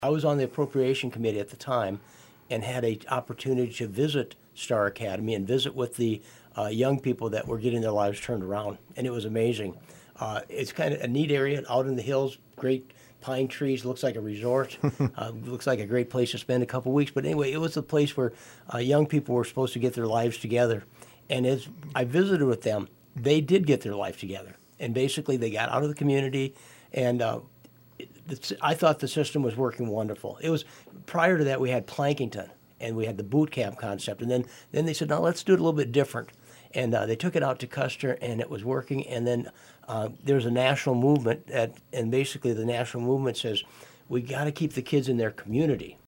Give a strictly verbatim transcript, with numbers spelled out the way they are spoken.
I was on the appropriation committee at the time and had an opportunity to visit Star Academy and visit with the uh, young people that were getting their lives turned around, and it was amazing. Uh, it's kind of a neat area out in the hills, great pine trees, looks like a resort, uh, looks like a great place to spend a couple weeks. But anyway, it was a place where uh, young people were supposed to get their lives together. And as I visited with them, they did get their life together. And basically they got out of the community, and uh, it, I thought the system was working wonderful. It was, prior to that we had Plankington, and we had the boot camp concept. And then, then they said, no, let's do it a little bit different. And uh, they took it out to Custer, and it was working. And then uh, there's a national movement, at, and basically the national movement says, we got to keep the kids in their community.